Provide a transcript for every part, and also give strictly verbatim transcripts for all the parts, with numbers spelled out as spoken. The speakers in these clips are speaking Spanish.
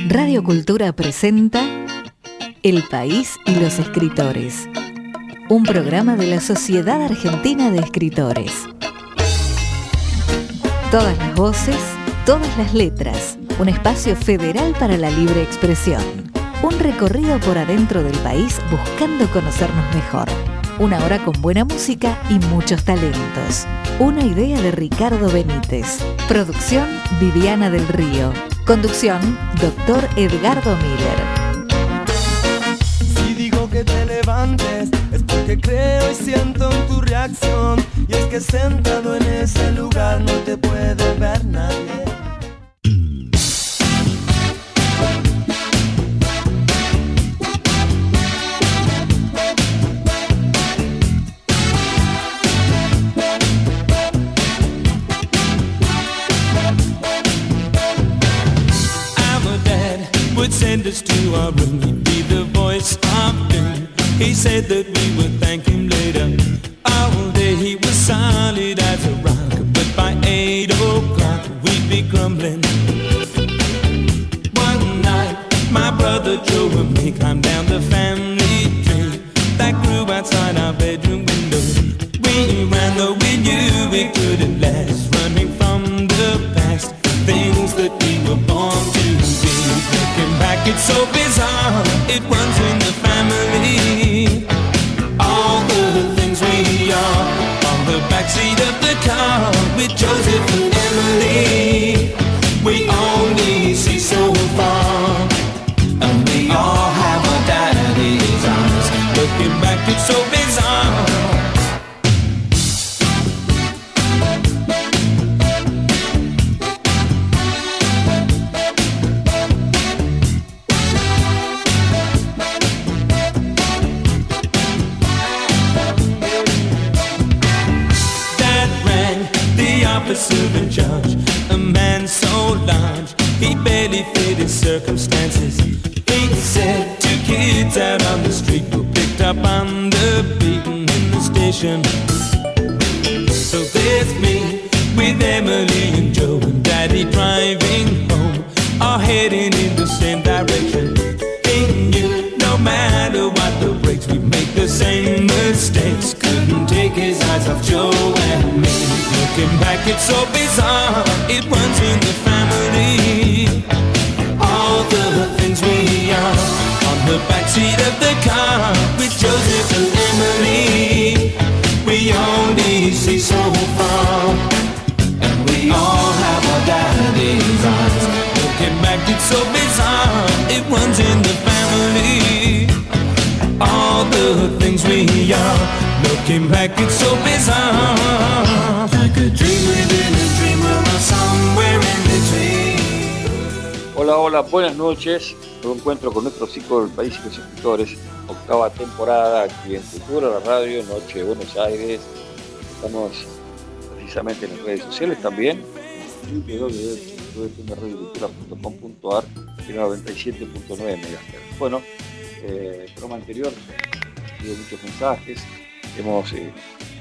Radio Cultura presenta El País y los Escritores, un programa de la Sociedad Argentina de Escritores. Todas las voces, todas las letras, un espacio federal para la libre expresión. Un recorrido por adentro del país buscando conocernos mejor. Una hora con buena música y muchos talentos. Una idea de Ricardo Benítez. Producción Viviana del Río. Conducción doctor Edgardo Miller. Si digo que te levantes es porque creo y siento en tu reacción. Y es que sentado en ese lugar no te puede ver nadie. Send us to our room, he'd be the voice of doom. He said that we would thank him later. All day he was solid as a rock, but by eight o'clock we'd be grumbling. One night my brother Joe and me climbed down the family tree that grew outside our bedroom window. We ran though we knew we couldn't last, running from the past, things that we were born to be. Looking back, it's so bizarre, it runs in the family. All the things we are on the backseat of the car with Joseph and Emily. We only see so far, and we all have our daddy's eyes. Looking back, it's so bizarre. Officer in charge, a man so large, he barely fit his circumstances. He said two kids out on the street were picked up on the beaten in the station. So there's me with Emily and Joe and Daddy driving home, all heading in the same direction. He knew no matter what the breaks, we make the same mistakes. Couldn't take his eyes off Joe and me. Looking back, it's so bizarre, it runs in the family. All the things we are on the backseat of the car with Joseph and Emily. We only see so far, and we all have our daddy's eyes. Looking back, it's so bizarre, it runs in the family. All the things we are. Looking back, it's so bizarre. Like a dream within a dream, or somewhere in between. Hola, hola, buenas noches. Nuevo encuentro con nuestro ciclo del País y los Escritores. Octava temporada aquí en Cultura, la radio, Noche de Buenos Aires. Estamos precisamente en las redes sociales también. doble u doble u doble u punto radio cultura punto com punto a r y noventa y siete punto nueve megahertz. Bueno, eh, el programa anterior ha habido muchos mensajes. Hemos eh,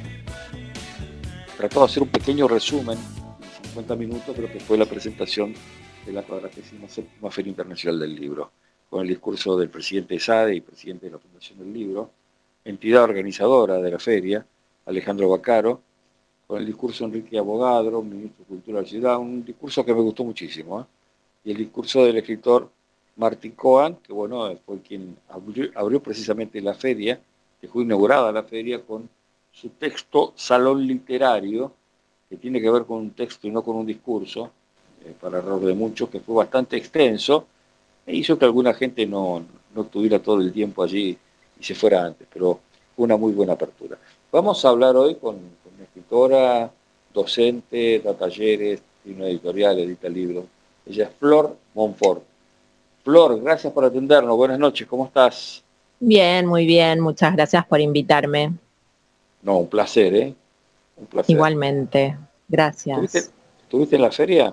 tratado de hacer un pequeño resumen de cincuenta minutos de lo que fue la presentación de la cuadragésima séptima Feria Internacional del Libro, con el discurso del presidente de SADE y presidente de la Fundación del Libro, entidad organizadora de la feria, Alejandro Baccaro, con el discurso de Enrique Abogadro, ministro de Cultura de la Ciudad, un discurso que me gustó muchísimo, ¿eh? Y el discurso del escritor Martín Cohen, que bueno, fue quien abrió, abrió precisamente la feria, que fue inaugurada la feria con su texto Salón Literario, que tiene que ver con un texto y no con un discurso, eh, para error de muchos, que fue bastante extenso, e hizo que alguna gente no, no tuviera todo el tiempo allí y se fuera antes, pero fue una muy buena apertura. Vamos a hablar hoy con, con una escritora, docente, da talleres, tiene una editorial, edita libros. Ella es Flor Monfort. Flor, gracias por atendernos. Buenas noches, ¿cómo estás? Bien, muy bien. Muchas gracias por invitarme. No, un placer, ¿eh? Un placer. Igualmente. Gracias. ¿Estuviste, ¿Estuviste en la feria?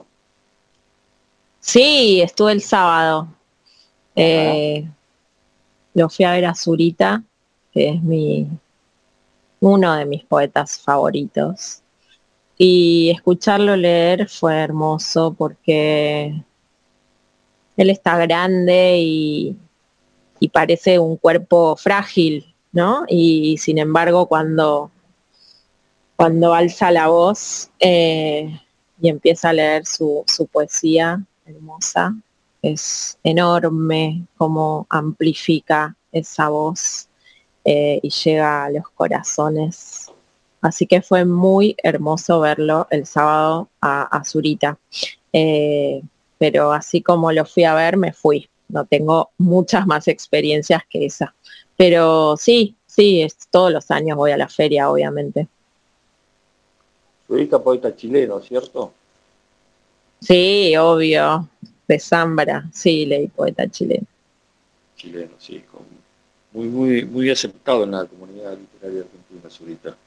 Sí, estuve el sábado. Eh, lo fui a ver a Zurita, que es mi uno de mis poetas favoritos. Y escucharlo leer fue hermoso porque él está grande y, y parece un cuerpo frágil, ¿no? Y sin embargo, cuando, cuando alza la voz eh, y empieza a leer su, su poesía hermosa, es enorme cómo amplifica esa voz eh, y llega a los corazones. Así que fue muy hermoso verlo el sábado a, a Zurita. Eh, pero así como lo fui a ver, me fui. No tengo muchas más experiencias que esa. Pero sí, sí, es, todos los años voy a la feria, obviamente. Zurita, poeta chileno, ¿cierto? Sí, obvio. De Zambra, sí, leí poeta chileno. Chileno, sí. Con, muy, muy, muy aceptado en la comunidad literaria argentina, Zurita.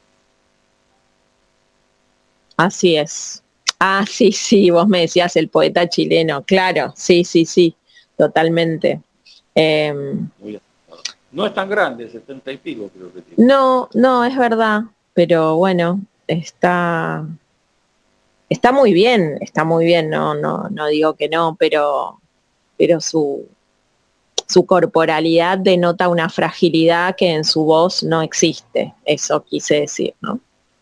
Así es. Ah, sí, sí, vos me decías el poeta chileno, claro, sí, sí, sí, totalmente. Eh, Muy aceptado. No es tan grande, setenta y pico creo que tiene. no, no, es verdad, pero bueno, está, está muy bien, está muy bien, no, no, no digo que no, pero, pero su, su corporalidad denota una fragilidad que en su voz no existe, eso quise decir, ¿no?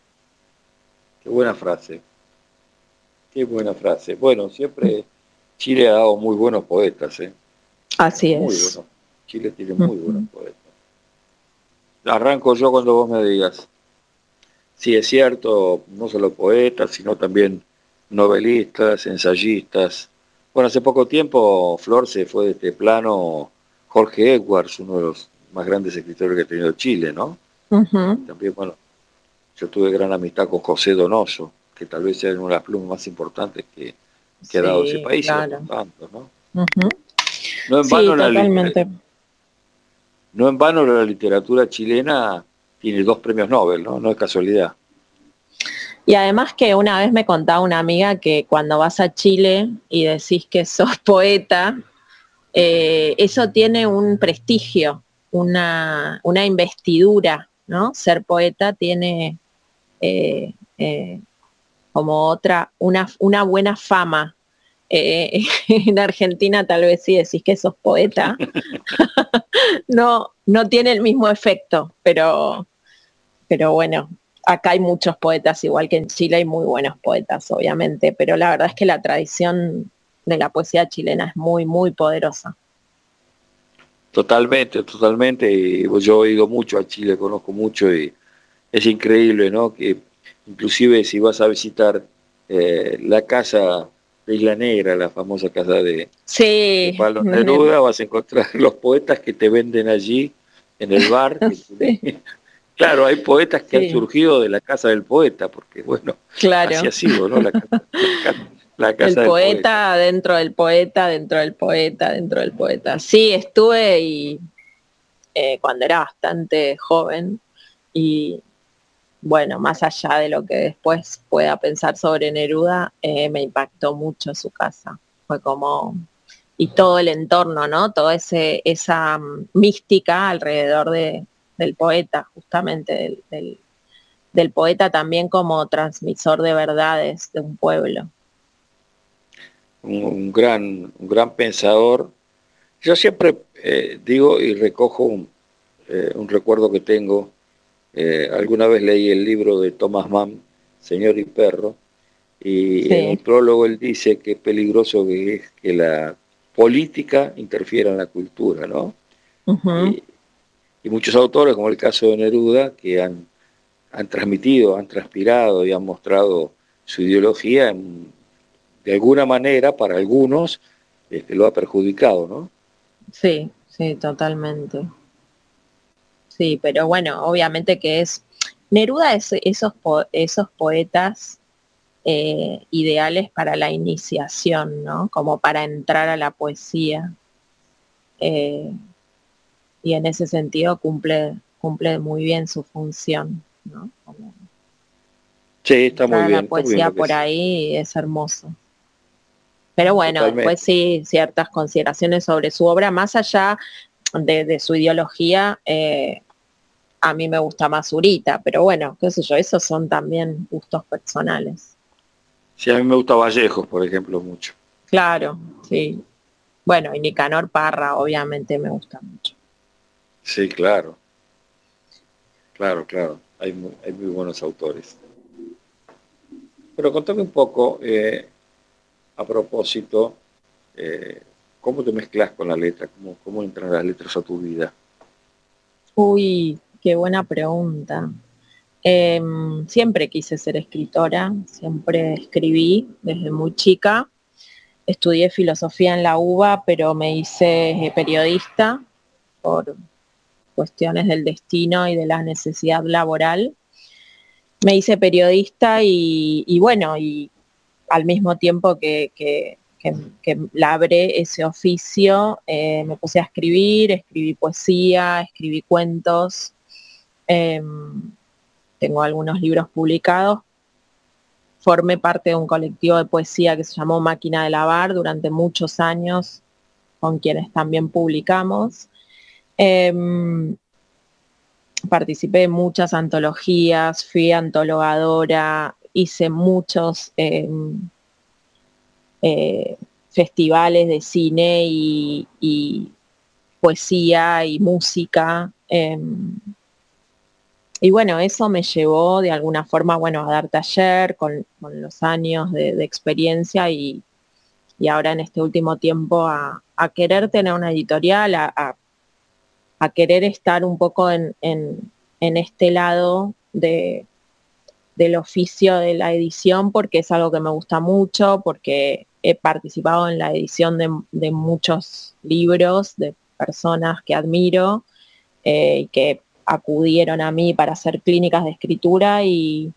Qué buena frase. Qué buena frase. Bueno, siempre Chile ha dado muy buenos poetas, ¿eh? Así Muy es. buenos. Chile tiene muy buenos poetas. Arranco yo cuando vos me digas. Sí, es cierto, no solo poetas, sino también novelistas, ensayistas. Bueno, hace poco tiempo Flor se fue de este plano Jorge Edwards, uno de los más grandes escritores que ha tenido Chile, ¿no? Uh-huh. También, bueno, yo tuve gran amistad con José Donoso, que tal vez sea una de las plumas más importantes que, que Sí, ha dado ese país, claro. y tantos, ¿no? Uh-huh. No en Sí, vano la totalmente. No en vano la literatura chilena tiene dos premios Nobel, ¿no? No es casualidad. Y además que una vez me contaba una amiga que cuando vas a Chile y decís que sos poeta, eh, eso tiene un prestigio, una, una investidura, ¿no? Ser poeta tiene eh, eh, como otra, una, una buena fama. Eh, en Argentina tal vez sí decís que sos poeta, no, no tiene el mismo efecto, pero, pero bueno, acá hay muchos poetas, igual que en Chile hay muy buenos poetas, obviamente, pero la verdad es que la tradición de la poesía chilena es muy, muy poderosa. Totalmente, totalmente. Y yo he ido mucho a Chile, conozco mucho y es increíble, ¿no? Que inclusive si vas a visitar eh, la casa de Isla Negra, la famosa casa de, de Sí, Pablo Neruda, vas a encontrar los poetas que te venden allí en el bar. Que sí, claro, hay poetas que han sí, surgido de la casa del poeta, porque bueno, así claro. ha sido, ¿no? La, casa- la casa, la El casa del poeta. poeta dentro del poeta, dentro del poeta, dentro del poeta. Sí, estuve y eh, cuando era bastante joven y bueno, más allá de lo que después pueda pensar sobre Neruda, eh, me impactó mucho su casa. Fue como, y todo el entorno, ¿no? Toda ese, esa um, mística alrededor de, del poeta, justamente del, del, del poeta también como transmisor de verdades de un pueblo. Un, un gran, un gran pensador. Yo siempre eh, digo y recojo un, eh, un recuerdo que tengo. Eh, alguna vez leí el libro de Thomas Mann, Señor y Perro, y en el Sí. prólogo él dice que es peligroso que es que la política interfiera en la cultura, ¿no? Uh-huh. Y, y muchos autores, como el caso de Neruda, que han, han transmitido, han transpirado y han mostrado su ideología, en, de alguna manera, para algunos, este, lo ha perjudicado, ¿no? Sí, sí, totalmente. Sí, pero bueno, obviamente que es Neruda es esos po esos poetas eh, ideales para la iniciación, ¿no? Como para entrar a la poesía. Eh, y en ese sentido cumple, cumple muy bien su función, ¿no? Como Sí, está muy entrar a la bien, está muy bien poesía lo que por es. ahí es hermoso. Pero bueno, después Totalmente. sí, ciertas consideraciones sobre su obra, más allá de, de su ideología, eh, a mí me gusta más Zurita, pero bueno, qué sé yo, esos son también gustos personales. Sí, a mí me gusta Vallejos, por ejemplo, mucho. Claro, sí. bueno, y Nicanor Parra, obviamente, me gusta mucho. Sí, claro. Claro, claro. Hay muy, hay muy buenos autores. Pero contame un poco, eh, a propósito, eh, ¿cómo te mezclas con la letra? ¿Cómo, cómo entran las letras a tu vida? Uy, qué buena pregunta. Eh, siempre quise ser escritora, siempre escribí desde muy chica. Estudié filosofía en la UBA, pero me hice eh, periodista por cuestiones del destino y de la necesidad laboral. Me hice periodista y, y bueno, y al mismo tiempo que, que, que, que labré ese oficio, eh, me puse a escribir, escribí poesía, escribí cuentos. Eh, tengo algunos libros publicados. Formé parte de un colectivo de poesía que se llamó Máquina de Lavar durante muchos años, con quienes también publicamos. Eh, participé en muchas antologías, fui antologadora, hice muchos eh, eh, festivales de cine y, y poesía y música. Eh, y bueno, eso me llevó de alguna forma, bueno, a dar taller con, con los años de, de experiencia y, y ahora en este último tiempo a, a querer tener una editorial, a, a, a querer estar un poco en, en, en este lado de, del oficio de la edición, porque es algo que me gusta mucho, porque he participado en la edición de, de muchos libros de personas que admiro eh, y que acudieron a mí para hacer clínicas de escritura y,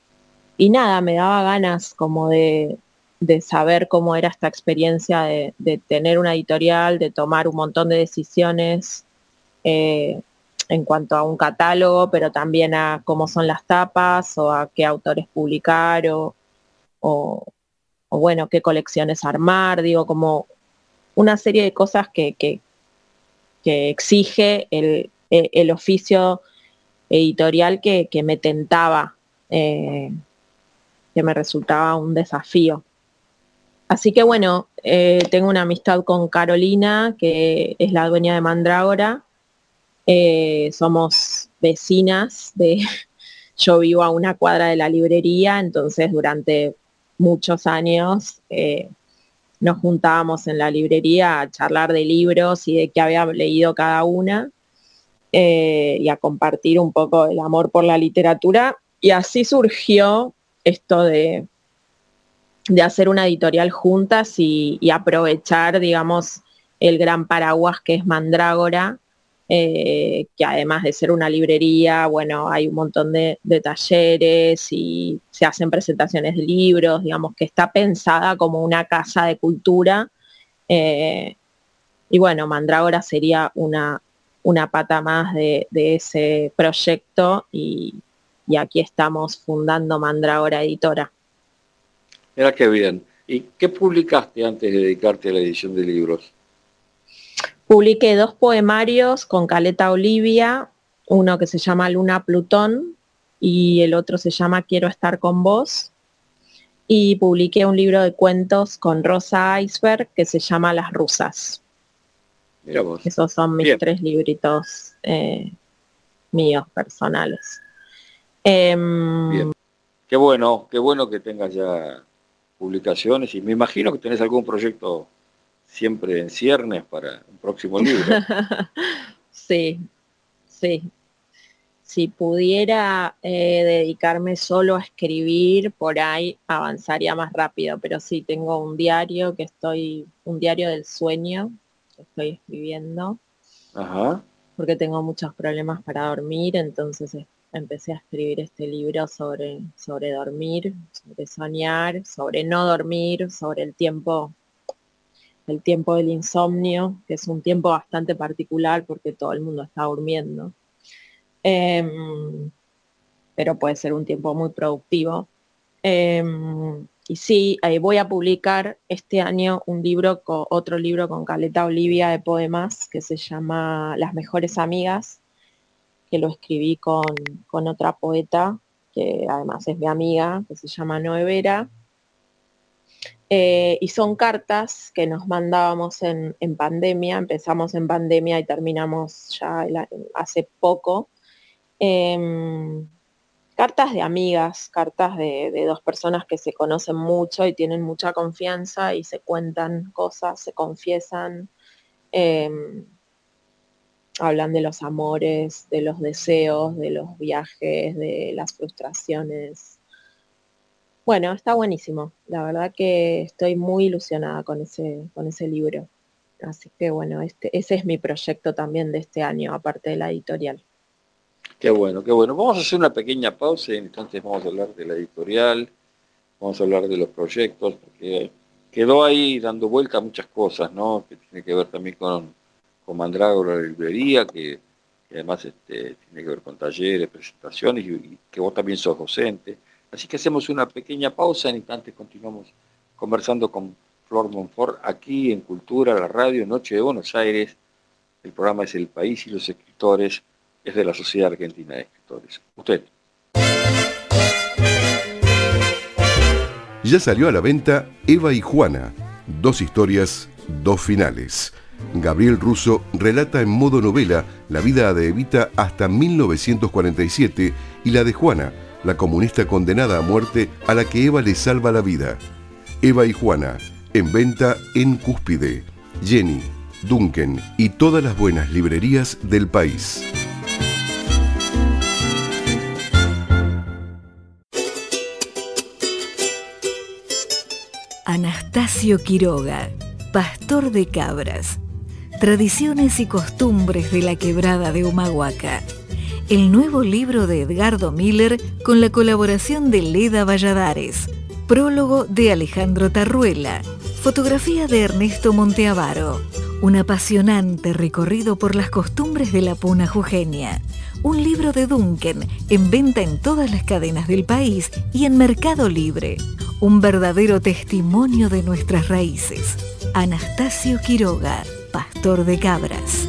y nada, me daba ganas como de, de saber cómo era esta experiencia de, de tener una editorial, de tomar un montón de decisiones eh, en cuanto a un catálogo, pero también a cómo son las tapas o a qué autores publicar o, o, o bueno, qué colecciones armar, digo, como una serie de cosas que, que, que exige el, el oficio editorial que, que me tentaba, eh, que me resultaba un desafío. Así que bueno, eh, tengo una amistad con Carolina, que es la dueña de Mandrágora. Eh, somos vecinas, de, yo vivo a una cuadra de la librería, entonces durante muchos años eh, nos juntábamos en la librería a charlar de libros y de qué había leído cada una. Eh, y a compartir un poco el amor por la literatura. Y así surgió esto de, de hacer una editorial juntas y, y aprovechar, digamos, el gran paraguas que es Mandrágora, eh, que además de ser una librería, bueno, hay un montón de, de talleres y se hacen presentaciones de libros, digamos, que está pensada como una casa de cultura. Eh, y bueno, Mandrágora sería una una pata más de, de ese proyecto y, y aquí estamos fundando Mandrágora Editora. Mira qué bien. ¿Y qué publicaste antes de dedicarte a la edición de libros? Publiqué dos poemarios con Caleta Olivia, uno que se llama Luna Plutón y el otro se llama Quiero estar con vos. Y publiqué un libro de cuentos con Rosa Iceberg que se llama Las Rusas. Mira vos. Esos son mis Bien. tres libritos eh, míos, personales. Eh, Bien. Qué bueno, qué bueno que tengas ya publicaciones y me imagino que tenés algún proyecto siempre en ciernes para un próximo libro. Sí, sí. Si pudiera eh, dedicarme solo a escribir, por ahí avanzaría más rápido, pero sí, tengo un diario que estoy, un diario del sueño, que estoy escribiendo, Ajá. porque tengo muchos problemas para dormir, entonces empecé a escribir este libro sobre, sobre dormir, sobre soñar, sobre no dormir, sobre el tiempo, el tiempo del insomnio, que es un tiempo bastante particular porque todo el mundo está durmiendo. Eh, pero puede ser un tiempo muy productivo. Eh, y sí, eh, voy a publicar este año un libro, con, otro libro con Caleta Olivia de poemas que se llama Las Mejores Amigas, que lo escribí con, con otra poeta, que además es mi amiga, que se llama Noé Vera. Eh, y son cartas que nos mandábamos en, en pandemia, empezamos en pandemia y terminamos ya el, hace poco. Eh, cartas de amigas, cartas de, de dos personas que se conocen mucho y tienen mucha confianza y se cuentan cosas, se confiesan, eh, hablan de los amores, de los deseos, de los viajes, de las frustraciones. Bueno, está buenísimo. La verdad que estoy muy ilusionada con ese, con ese libro. Así que bueno, este, ese es mi proyecto también de este año, aparte de la editorial. Qué bueno, qué bueno. Vamos a hacer una pequeña pausa y entonces vamos a hablar de la editorial, vamos a hablar de los proyectos, porque quedó ahí dando vuelta muchas cosas, ¿no? Que tiene que ver también con, con Mandrágora, la librería, que, que además este, tiene que ver con talleres, presentaciones, y, y que vos también sos docente. Así que hacemos una pequeña pausa, en instantes continuamos conversando con Flor Monfort aquí en Cultura, la radio, Noche de Buenos Aires. El programa es El País y los Escritores, es de la Sociedad Argentina de Escritores. Usted. Ya salió a la venta Eva y Juana, dos historias, dos finales. Gabriel Russo relata en modo novela la vida de Evita hasta mil novecientos cuarenta y siete y la de Juana, la comunista condenada a muerte a la que Eva le salva la vida. Eva y Juana, en venta en Cúspide, Jenny, Duncan y todas las buenas librerías del país. Anastasio Quiroga, pastor de cabras. Tradiciones y costumbres de la quebrada de Humahuaca. El nuevo libro de Edgardo Miller con la colaboración de Leda Valladares. Prólogo de Alejandro Tarruela. Fotografía de Ernesto Monteavaro. Un apasionante recorrido por las costumbres de la puna jujeña. Un libro de Duncan en venta en todas las cadenas del país y en Mercado Libre. Un verdadero testimonio de nuestras raíces. Anastasio Quiroga, pastor de cabras.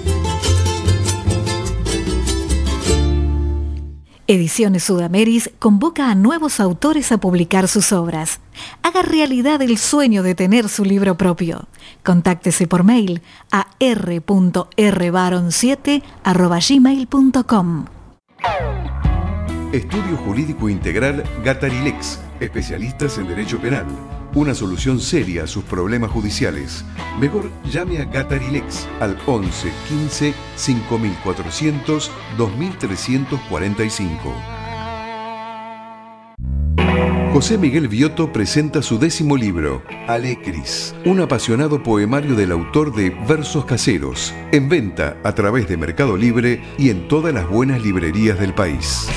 Ediciones Sudameris convoca a nuevos autores a publicar sus obras. Haga realidad el sueño de tener su libro propio. Contáctese por mail a r punto r baron siete arroba gmail punto com. Estudio Jurídico Integral Gatarilex, especialistas en Derecho Penal. Una solución seria a sus problemas judiciales. Mejor llame a Gatarilex al once quince cinco mil cuatrocientos dos mil trescientos cuarenta y cinco. José Miguel Viotto presenta su décimo libro, Alecris, un apasionado poemario del autor de Versos Caseros, en venta a través de Mercado Libre y en todas las buenas librerías del país.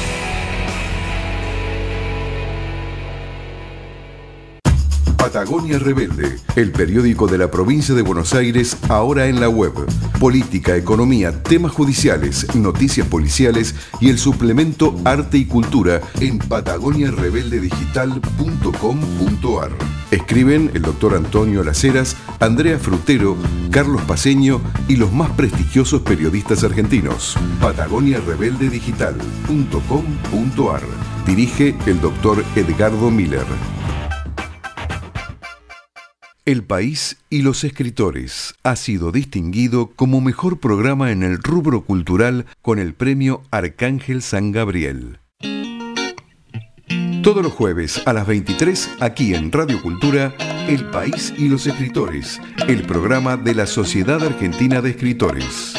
Patagonia Rebelde, el periódico de la provincia de Buenos Aires, ahora en la web. Política, economía, temas judiciales, noticias policiales y el suplemento Arte y Cultura en patagonia rebelde digital punto com punto ar. Escriben el doctor Antonio Laceras, Andrea Frutero, Carlos Paceño y los más prestigiosos periodistas argentinos. patagonia rebelde digital punto com punto ar. Dirige el doctor Edgardo Miller. El País y los Escritores ha sido distinguido como mejor programa en el rubro cultural con el premio Arcángel San Gabriel. Todos los jueves a las veintitrés, aquí en Radio Cultura, El País y los Escritores, el programa de la Sociedad Argentina de Escritores.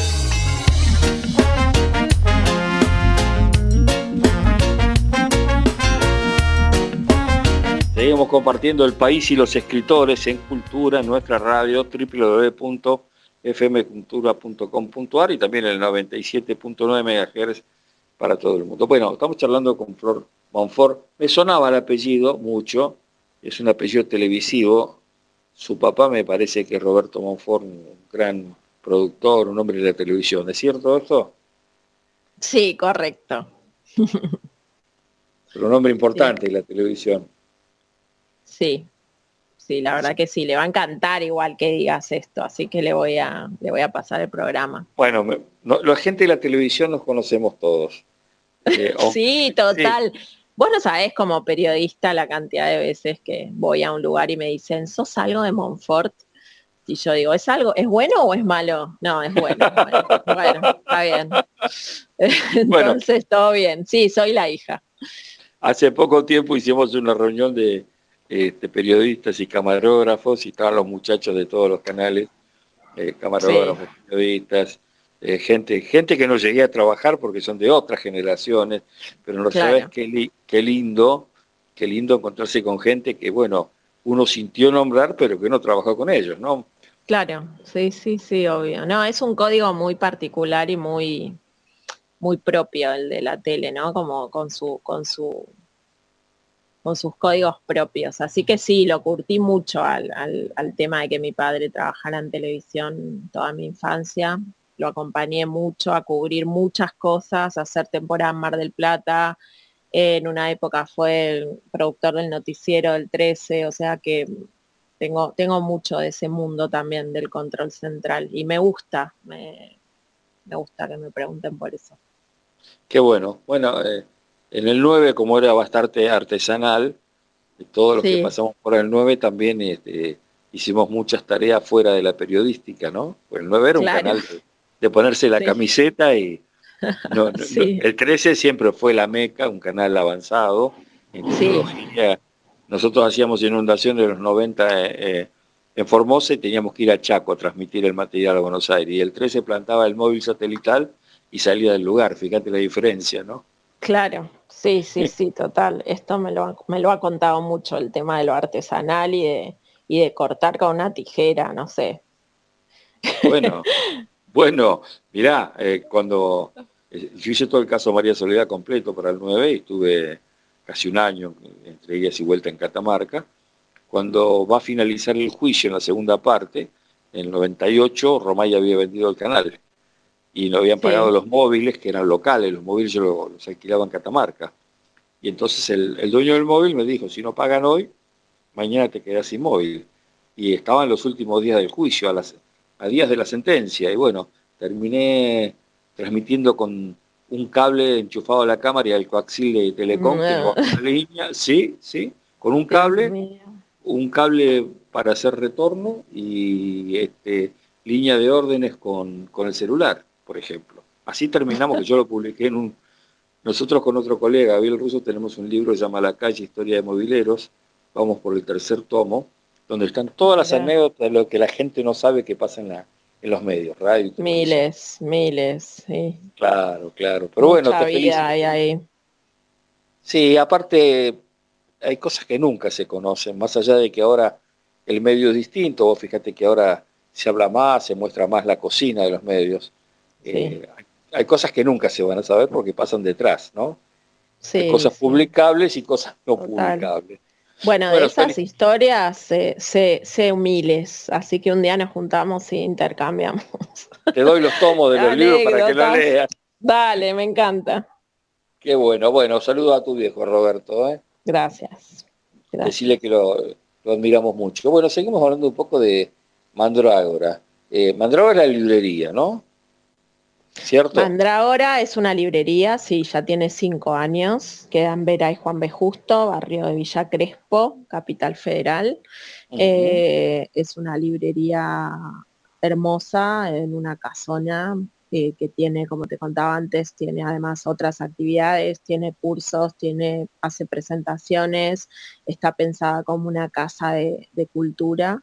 Seguimos compartiendo El País y los Escritores en Cultura, en nuestra radio doble u doble u doble u punto f m cultura punto com punto ar y también en el noventa y siete punto nueve megahertz para todo el mundo. Bueno, estamos charlando con Flor Monfort. Me sonaba el apellido mucho, es un apellido televisivo. Su papá me parece que es Roberto Monfort, un gran productor, un hombre de la televisión. ¿Es cierto esto? Sí, correcto. Pero un hombre importante en la televisión. Sí, sí, la verdad que sí, le va a encantar igual que digas esto, así que le voy a, le voy a pasar el programa. Bueno, me, no, la gente de la televisión nos conocemos todos. Eh, oh, sí, total. Sí. Vos no sabés como periodista la cantidad de veces que voy a un lugar y me dicen, ¿sos algo de Montfort? Y yo digo, ¿es algo, es bueno o es malo? No, es bueno. Es bueno. Bueno, está bien. Entonces, Bueno, todo bien. Sí, soy la hija. hace poco tiempo hicimos una reunión de este, periodistas y camarógrafos y estaban los muchachos de todos los canales, eh, camarógrafos, Sí. periodistas, eh, gente, gente que no llegué a trabajar porque son de otras generaciones, pero no sabes Claro. qué, li- qué lindo, qué lindo encontrarse con gente que, bueno, uno sintió nombrar, pero que no trabajó con ellos, ¿no? Claro, sí, sí, sí, obvio. No, es un código muy particular y muy, muy propio el de la tele, ¿no? Como con su, con su, con sus códigos propios. Así que sí, lo curtí mucho al, al, al tema de que mi padre trabajara en televisión toda mi infancia. Lo acompañé mucho a cubrir muchas cosas, a hacer temporada en Mar del Plata. En una época fue el productor del noticiero del trece, o sea que tengo, tengo mucho de ese mundo también del control central y me gusta, me, me gusta que me pregunten por eso. Qué bueno. Bueno, eh, en el nueve como era bastante artesanal, y todos los que Sí, pasamos por el nueve también este, hicimos muchas tareas fuera de la periodística, ¿no? Pues el nueve era un claro, canal de, de ponerse la sí, camiseta y no, no- no- sí, el trece siempre fue la meca, un canal avanzado en sí, tecnología. Nosotros hacíamos inundaciones de los noventa eh, eh, en Formosa y teníamos que ir a Chaco a transmitir el material a Buenos Aires. Y el trece plantaba el móvil satelital y salía del lugar. Fíjate la diferencia, ¿no? claro, sí, sí, sí, total. Esto me lo, ha- me lo ha contado mucho el tema de lo artesanal y de, y de cortar con una tijera, no sé. Bueno, bueno, mirá, eh, cuando eh, yo hice todo el caso María Soledad completo para el nueve y estuve casi un año entre idas y vuelta en Catamarca. Cuando va a finalizar el juicio en la segunda parte, en el noventa y ocho, Romay había vendido el canal y no habían pagado Sí, los móviles, que eran locales, los móviles yo los, los alquilaba en Catamarca. Y entonces el, el dueño del móvil me dijo, si no pagan hoy, mañana te quedas sin móvil. Y estaban los últimos días del juicio, a, las, a días de la sentencia, y bueno, terminé transmitiendo con un cable enchufado a la cámara y al coaxil de Telecom, que no no, bajó la línea, sí, sí, con un Dios cable, mío. un cable para hacer retorno y este, línea de órdenes con, con el celular, por ejemplo. Así terminamos, que yo lo publiqué en un... Nosotros con otro colega, Gabriel Russo, tenemos un libro que se llama La calle, historia de mobileros, vamos por el tercer tomo, donde están todas las Mira, anécdotas de lo que la gente no sabe que pasa en, la, en los medios, radio y televisión. miles, miles, sí. Claro, claro. Pero bueno, Mucha te vida felicito. hay ahí. Sí, aparte hay cosas que nunca se conocen, más allá de que ahora el medio es distinto, vos fíjate que ahora se habla más, se muestra más la cocina de los medios. Sí, Eh, hay, hay cosas que nunca se van a saber porque pasan detrás, ¿no? Hay sí, cosas sí, publicables y cosas no total. publicables. Bueno, de Bueno, esas Soli, historias sé, sé, sé miles, así que un día nos juntamos y intercambiamos te doy los tomos de los libros para que lo anécdotas. leas. Dale, me encanta. Qué bueno. Bueno, saludo a tu viejo Roberto, ¿eh? Gracias, Decirle gracias. que lo, lo admiramos mucho. Bueno, seguimos hablando un poco de Mandrágora. Eh, Mandrágora es la librería, ¿no? ¿Cierto? Mandrágora es una librería, sí, ya tiene cinco años, queda en Vera y Juan B. Justo, barrio de Villa Crespo, Capital Federal. Ujú. Eh, es una librería hermosa en una casona eh, que tiene, como te contaba antes, tiene además otras actividades, tiene cursos, tiene, hace presentaciones, está pensada como una casa de, de cultura.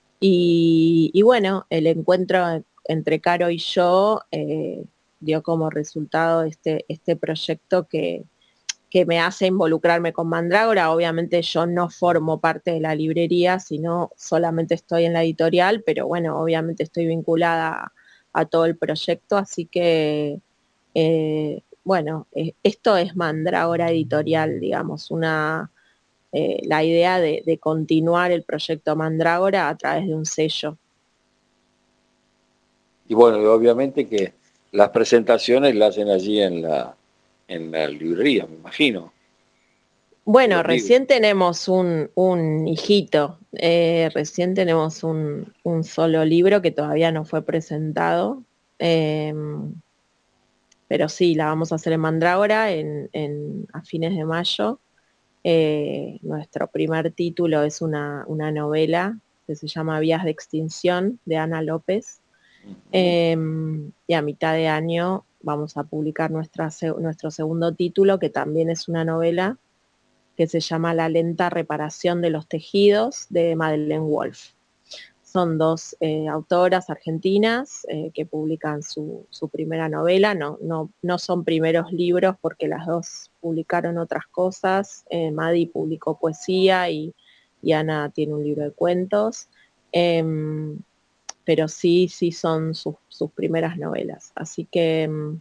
Y, y bueno, el encuentro entre Caro y yo eh, dio como resultado este, este proyecto que, que me hace involucrarme con Mandrágora. Obviamente yo no formo parte de la librería, sino solamente estoy en la editorial, pero bueno, obviamente estoy vinculada a, a todo el proyecto, así que eh, bueno, eh, esto es Mandrágora Editorial, digamos, una eh, la idea de, de continuar el proyecto Mandrágora a través de un sello. Y bueno, y obviamente que las presentaciones las hacen allí en la, en la librería, me imagino, de Bueno, los libros. recién tenemos un, un hijito, eh, recién tenemos un, un solo libro que todavía no fue presentado. Eh, pero sí, la vamos a hacer en Mandrágora en, en, a fines de mayo. Eh, nuestro primer título es una, una novela que se llama Vías de Extinción, de Ana López. Eh, y a mitad de año vamos a publicar nuestra, nuestro segundo título, que también es una novela, que se llama La lenta reparación de los tejidos, de Madeleine Wolf. Son dos eh, autoras argentinas eh, que publican su, su primera novela. No, no, no son primeros libros porque las dos publicaron otras cosas. Eh, Madi publicó poesía y, y Ana tiene un libro de cuentos. Eh, pero sí, sí son sus, sus primeras novelas. Así que um,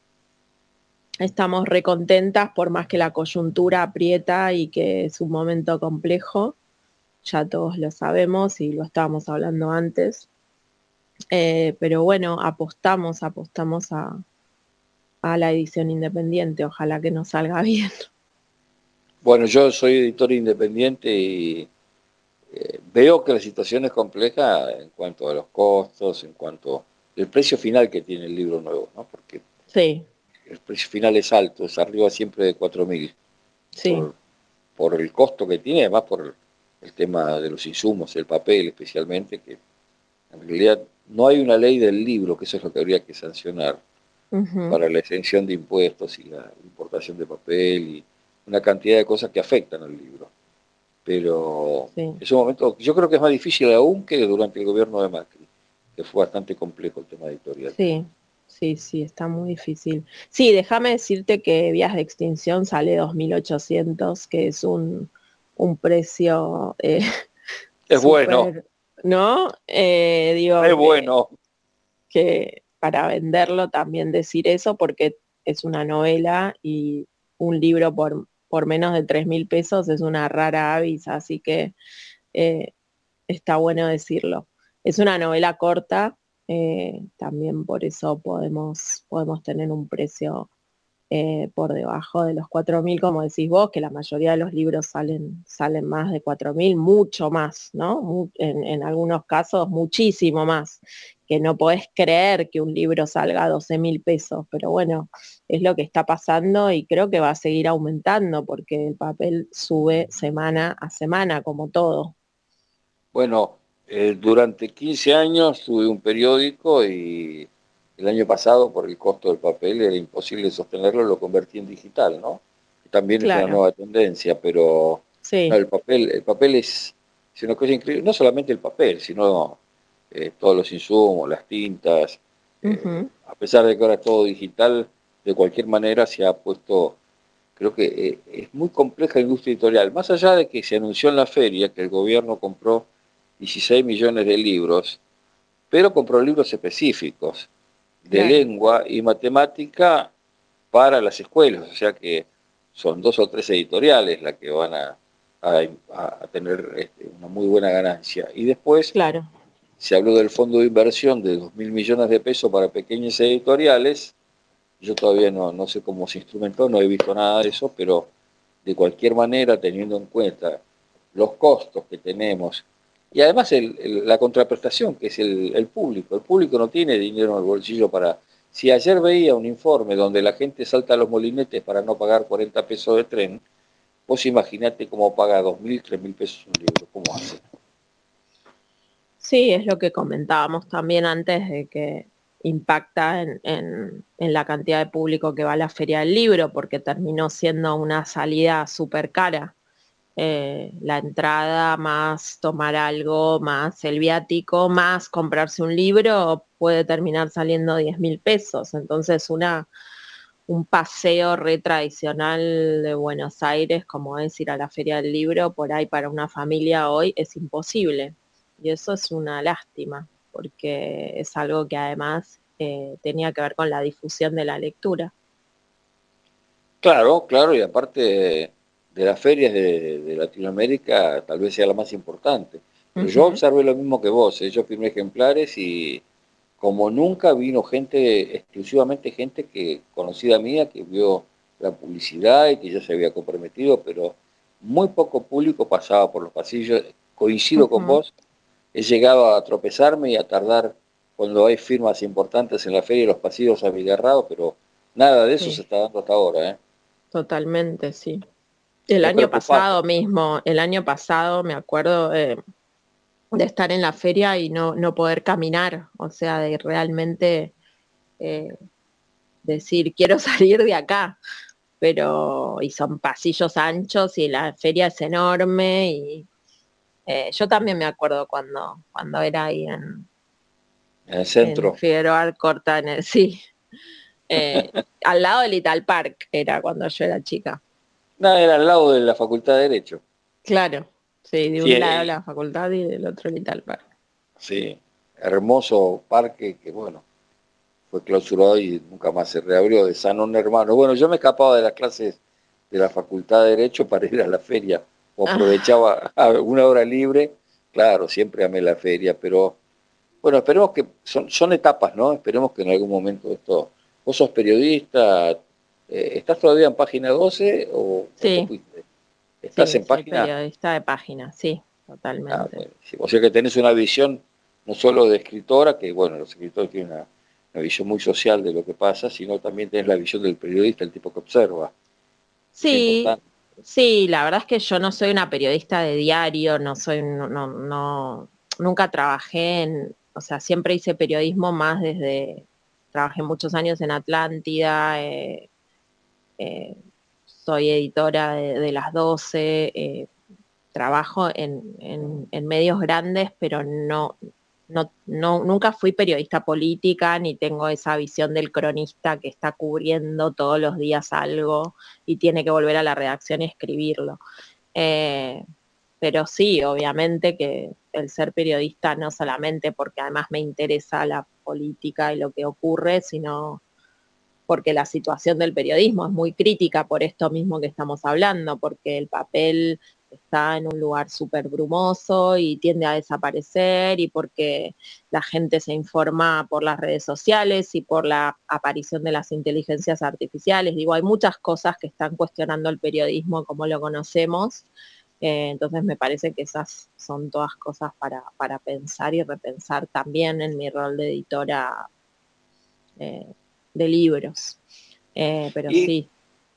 estamos recontentas, por más que la coyuntura aprieta y que es un momento complejo. Ya todos lo sabemos y lo estábamos hablando antes. Eh, pero bueno, apostamos, apostamos a, a la edición independiente. Ojalá que nos salga bien. Bueno, yo soy editor independiente y eh, veo que la situación es compleja en cuanto a los costos, en cuanto al precio final que tiene el libro nuevo, ¿no? Porque sí. El precio final es alto, es arriba siempre de cuatro mil. Sí. Por, por el costo que tiene, además por el, el tema de los insumos, el papel especialmente, que en realidad no hay una ley del libro, que eso es lo que habría que sancionar, uh-huh. para la exención de impuestos y la importación de papel y una cantidad de cosas que afectan al libro. Pero sí. Es un momento, yo creo que es más difícil aún que durante el gobierno de Macri, que fue bastante complejo el tema editorial. Sí, sí, sí, está muy difícil. Sí, déjame decirte que Vías de Extinción sale dos mil ochocientos, que es un, un precio... Eh, es super, bueno. ¿No? Eh, digo, es que, bueno. Que para venderlo también decir eso, porque es una novela y un libro por, por menos de tres mil pesos es una rara avis, así que eh, está bueno decirlo. Es una novela corta, eh, también por eso podemos, podemos tener un precio eh, por debajo de los cuatro mil, como decís vos, que la mayoría de los libros salen, salen más de cuatro mil, mucho más, ¿no? En, en algunos casos muchísimo más, que no podés creer que un libro salga a doce mil pesos, pero bueno, es lo que está pasando y creo que va a seguir aumentando porque el papel sube semana a semana, como todo. Bueno, eh, durante quince años tuve un periódico y el año pasado, por el costo del papel, era imposible sostenerlo, lo convertí en digital, ¿no? También claro. Es una nueva tendencia, pero sí. No, el papel, el papel es, es una cosa increíble, no solamente el papel, sino eh, todos los insumos, las tintas. Uh-huh. eh, a pesar de que ahora es todo digital, de cualquier manera se ha puesto, creo que eh, es muy compleja la industria editorial. Más allá de que se anunció en la feria que el gobierno compró dieciséis millones de libros, pero compró libros específicos de claro. lengua y matemática para las escuelas, o sea que son dos o tres editoriales las que van a, a, a tener este, una muy buena ganancia. Y después claro. se habló del fondo de inversión de dos mil millones de pesos para pequeñas editoriales. Yo todavía no, no sé cómo se instrumentó, no he visto nada de eso, pero de cualquier manera, teniendo en cuenta los costos que tenemos, y además el, el, la contraprestación, que es el, el público. El público no tiene dinero en el bolsillo para... Si ayer veía un informe donde la gente salta a los molinetes para no pagar cuarenta pesos de tren, vos imaginate cómo paga dos mil, tres mil pesos un libro, ¿cómo hace? Sí, es lo que comentábamos también antes de que impacta en, en, en la cantidad de público que va a la Feria del Libro, porque terminó siendo una salida súper cara. Eh, la entrada, más tomar algo, más el viático, más comprarse un libro, puede terminar saliendo diez mil pesos. Entonces una, un paseo re tradicional de Buenos Aires, como es ir a la Feria del Libro, por ahí para una familia hoy es imposible. Y eso es una lástima, porque es algo que además eh, tenía que ver con la difusión de la lectura. Claro, claro, y aparte... de las ferias de, de Latinoamérica tal vez sea la más importante. Pero uh-huh. Yo observé lo mismo que vos, ¿eh? Yo firmé ejemplares y como nunca vino gente, exclusivamente gente que conocida mía, que vio la publicidad y que ya se había comprometido, pero muy poco público pasaba por los pasillos. Coincido uh-huh. con vos, he llegado a tropezarme y a tardar cuando hay firmas importantes en la feria y los pasillos abigarrados, pero Nada de eso Sí. se está dando hasta ahora, ¿eh? Totalmente, sí. El Es año preocupante. pasado mismo, el año pasado me acuerdo eh, de estar en la feria y no, no poder caminar, o sea, de realmente eh, decir, quiero salir de acá, pero, y son pasillos anchos y la feria es enorme y eh, yo también me acuerdo cuando, cuando era ahí en, En el en centro. Figueroa Alcorta, en el, sí, eh, al lado del Ital Park era cuando yo era chica. No, era al lado de la Facultad de Derecho. Claro, sí, de Sí, un lado eh, la facultad y del otro el Ital Park. sí, hermoso parque que, bueno, fue clausurado y nunca más se reabrió, de Sanón Hermano. Bueno, yo me escapaba de las clases de la Facultad de Derecho para ir a la feria, o Ah, aprovechaba una hora libre, claro, siempre amé la feria, pero bueno, esperemos que, son, son etapas, ¿no? Esperemos que en algún momento esto, vos sos periodista, eh, ¿estás todavía en página doce o, o te sí, fuiste? ¿Estás sí, en soy página? periodista de página, sí, Ah, totalmente. bueno, sí. O sea que tenés una visión no solo de escritora, que bueno, los escritores tienen una, una visión muy social de lo que pasa, sino también tenés la visión del periodista, el tipo que observa. Es Sí, importante. sí, la verdad es que yo no soy una periodista de diario, no soy, no, no, no- nunca trabajé en, o sea, siempre hice periodismo más desde, trabajé muchos años en Atlántida, eh, eh, soy editora de, de Las doce, eh, trabajo en, en, en medios grandes, pero no, no, no, nunca fui periodista política, ni tengo esa visión del cronista que está cubriendo todos los días algo y tiene que volver a la redacción y escribirlo. Eh, pero sí, obviamente que el ser periodista no solamente porque además me interesa la política y lo que ocurre, sino porque la situación del periodismo es muy crítica por esto mismo que estamos hablando, porque el papel está en un lugar súper brumoso y tiende a desaparecer y porque la gente se informa por las redes sociales y por la aparición de las inteligencias artificiales. Digo, hay muchas cosas que están cuestionando el periodismo como lo conocemos. Eh, entonces me parece que esas son todas cosas para, para pensar y repensar también en mi rol de editora eh, de libros. Eh, pero Y, sí.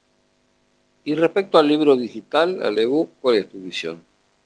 y respecto al libro digital, al ebook, ¿cuál es tu visión?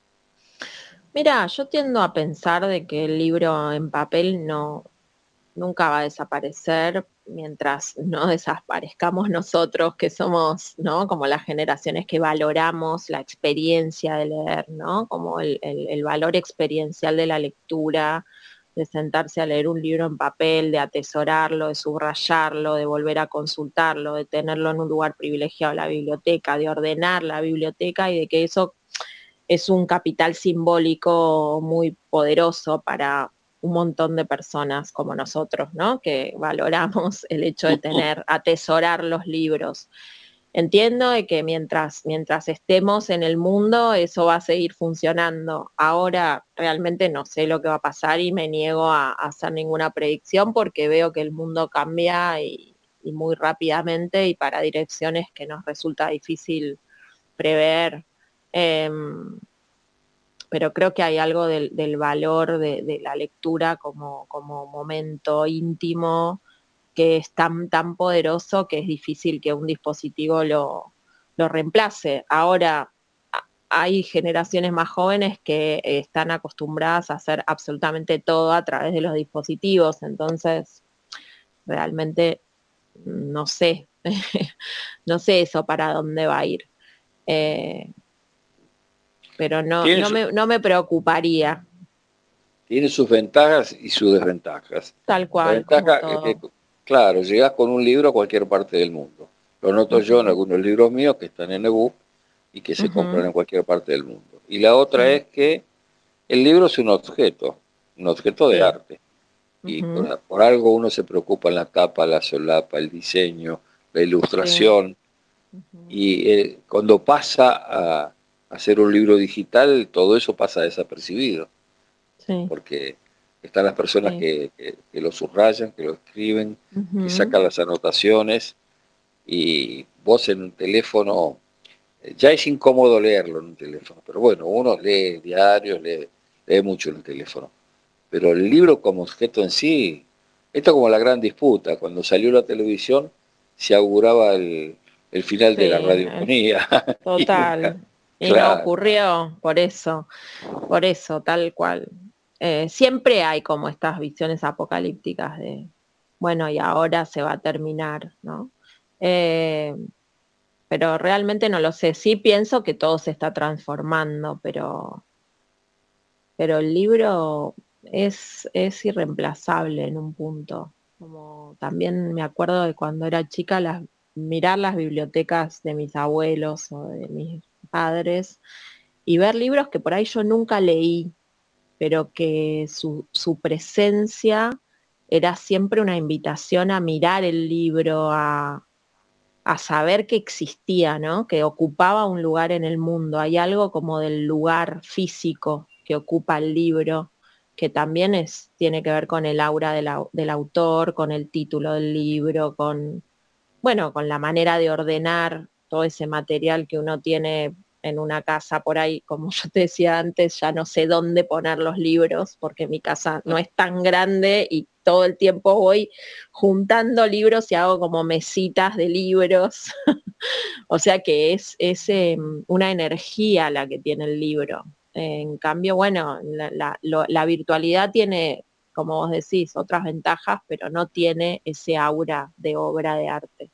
Mira, yo tiendo a pensar de que el libro en papel no nunca va a desaparecer mientras no desaparezcamos nosotros, que somos, ¿no? Como las generaciones que valoramos la experiencia de leer, ¿no? Como el, el, el valor experiencial de la lectura, de sentarse a leer un libro en papel, de atesorarlo, de subrayarlo, de volver a consultarlo, de tenerlo en un lugar privilegiado en la biblioteca, de ordenar la biblioteca y de que eso es un capital simbólico muy poderoso para un montón de personas como nosotros, ¿no? Que valoramos el hecho de tener, atesorar los libros. Entiendo de que mientras, mientras estemos en el mundo, eso va a seguir funcionando. Ahora realmente no sé lo que va a pasar y me niego a, a hacer ninguna predicción porque veo que el mundo cambia y, y muy rápidamente y para direcciones que nos resulta difícil prever. Eh, pero creo que hay algo del, del valor de, de, la lectura como, como momento íntimo que es tan, tan poderoso que es difícil que un dispositivo lo, lo reemplace. Ahora, hay generaciones más jóvenes que están acostumbradas a hacer absolutamente todo a través de los dispositivos, entonces realmente no sé, no sé eso para dónde va a ir. Eh, pero no, Tiene, no, su- me, no me preocuparía, tiene sus ventajas y sus desventajas. tal La cual, como ventaja es que, todo. claro, llegás con un libro a cualquier parte del mundo. Lo noto yo en Ujú, algunos libros míos que están en ebook y que se compran ujú, en cualquier parte del mundo. Y la otra sí, es que el libro es un objeto, un objeto de sí, arte. Y ujú, por, por algo uno se preocupa en la tapa, la solapa, el diseño, la sí, ilustración. ujú, Y eh, cuando pasa a, a hacer un libro digital, todo eso pasa desapercibido, sí, porque están las personas sí, que, que, que lo subrayan, que lo escriben, que ujú, sacan las anotaciones, y vos en un teléfono, eh, ya es incómodo leerlo en un teléfono, pero bueno, uno lee diarios, lee, lee mucho en el teléfono. Pero el libro como objeto en sí, esto es como la gran disputa. Cuando salió la televisión, se auguraba el, el final Sí, de la el- radiofonía. Y total. nunca- Y no claro. ocurrió, por eso, por eso, tal cual. Eh, siempre hay como estas visiones apocalípticas de, bueno, y ahora se va a terminar, ¿no? Eh, pero realmente no lo sé. Sí pienso que todo se está transformando, pero, pero el libro es, es irreemplazable en un punto. Como también me acuerdo de cuando era chica, las, mirar las bibliotecas de mis abuelos o de mis padres y ver libros que por ahí yo nunca leí, pero que su, su presencia era siempre una invitación a mirar el libro, a, a saber que existía, ¿no? Que ocupaba un lugar en el mundo. Hay algo como del lugar físico que ocupa el libro, que también es, tiene que ver con el aura del, au- del autor, con el título del libro, con, bueno, con la manera de ordenar todo ese material que uno tiene en una casa por ahí, como yo te decía antes, ya no sé dónde poner los libros, porque mi casa no es tan grande y todo el tiempo voy juntando libros y hago como mesitas de libros. O sea que es, es eh, una energía la que tiene el libro. En cambio, bueno, la, la, lo, la virtualidad tiene, como vos decís, otras ventajas, pero no tiene ese aura de obra de arte.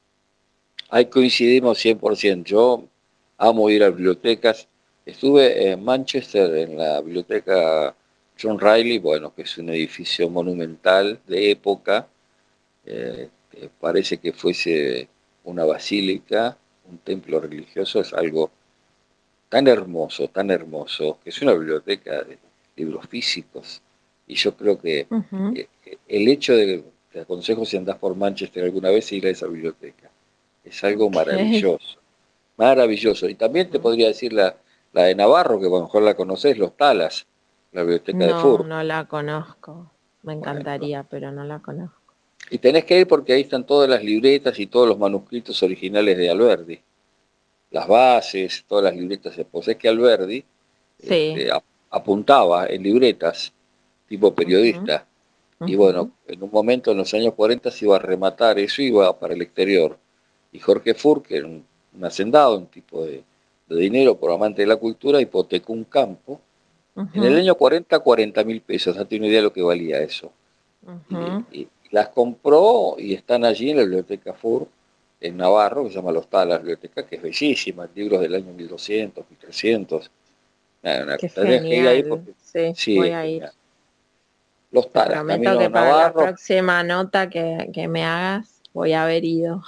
Ahí coincidimos cien por ciento. Yo amo ir a bibliotecas. Estuve en Manchester, en la biblioteca John Riley, bueno, que es un edificio monumental de época. Eh, que parece que fuese una basílica, un templo religioso. Es algo tan hermoso, tan hermoso, que es una biblioteca de libros físicos. Y yo creo que Uh-huh. eh, el hecho de, te aconsejo si andás por Manchester alguna vez, ir a esa biblioteca. Es algo Okay. maravilloso, maravilloso. Y también te podría decir la, la de Navarro, que a lo mejor la conocés, Los Talas, la biblioteca de No, Fur. no la conozco. Me Bueno, encantaría, pero no la conozco. y tenés que ir porque ahí están todas las libretas y todos los manuscritos originales de Alberdi. Las bases, todas las libretas. Pues es que Alberdi Sí. este, ap- apuntaba en libretas, tipo Uh-huh. periodista. Y bueno, Uh-huh. en un momento en los años cuarenta se iba a rematar, eso iba para el exterior. Y Jorge Furk, que era un, un hacendado, un tipo de, de dinero por amante de la cultura, hipotecó un campo. En el Uh-huh. año cuarenta, cuarenta mil pesos, no tiene idea de lo que valía eso. Y, Uh-huh. y las compró y están allí en la biblioteca Furk, en Navarro, que se llama Los Talas, biblioteca, que es bellísima, libros del año mil doscientos, mil trescientos. Nada, una, Qué tendrías que ir ahí genial. porque Sí, sí, voy es a ir. genial. Los Te Talas, prometo Camino que para la Navarro. próxima nota que, que me hagas voy a haber ido.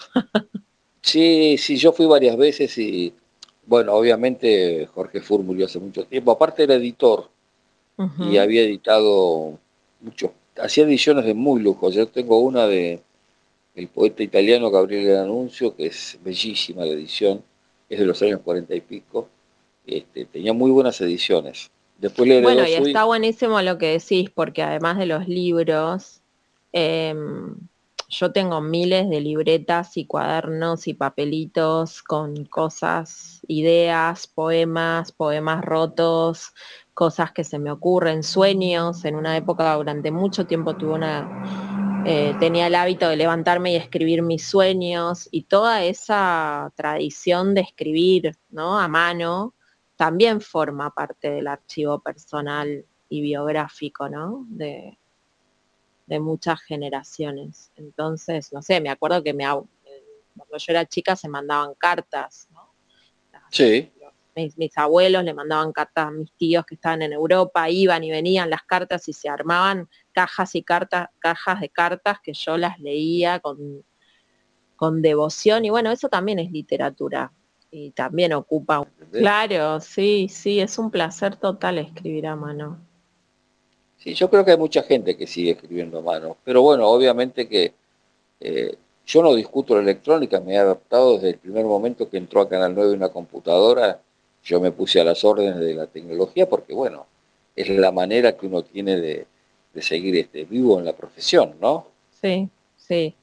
Sí, sí, yo fui varias veces y, bueno, obviamente Jorge Fur murió hace mucho tiempo. Aparte era editor y Uh-huh. había editado muchos, hacía ediciones de muy lujo. Yo tengo una de el poeta italiano Gabriele D'Annunzio, que es bellísima la edición, es de los años cuarenta y pico. Este, tenía muy buenas ediciones. Después le heredó Bueno, y su está hijo. buenísimo lo que decís, porque además de los libros, eh, yo tengo miles de libretas y cuadernos y papelitos con cosas, ideas, poemas, poemas rotos, cosas que se me ocurren, sueños. En una época, durante mucho tiempo, tuve una, eh, tenía el hábito de levantarme y escribir mis sueños y toda esa tradición de escribir, ¿no? A mano también forma parte del archivo personal y biográfico, ¿no? De, de muchas generaciones. Entonces, no sé, me acuerdo que me, cuando yo era chica se mandaban cartas, ¿no? Las, Sí, los, mis, mis abuelos le mandaban cartas a mis tíos que estaban en Europa, iban y venían las cartas y se armaban cajas y cartas, cajas de cartas que yo las leía con, con devoción y bueno, eso también es literatura y también ocupa. ¿entendés? Claro, sí, sí, es un placer total escribir a mano. Sí, yo creo que hay mucha gente que sigue escribiendo a mano, pero bueno, obviamente que eh, yo no discuto la electrónica, me he adaptado desde el primer momento que entró a Canal nueve una computadora, yo me puse a las órdenes de la tecnología porque bueno, es la manera que uno tiene de, de seguir este, vivo en la profesión, ¿no? Sí, sí.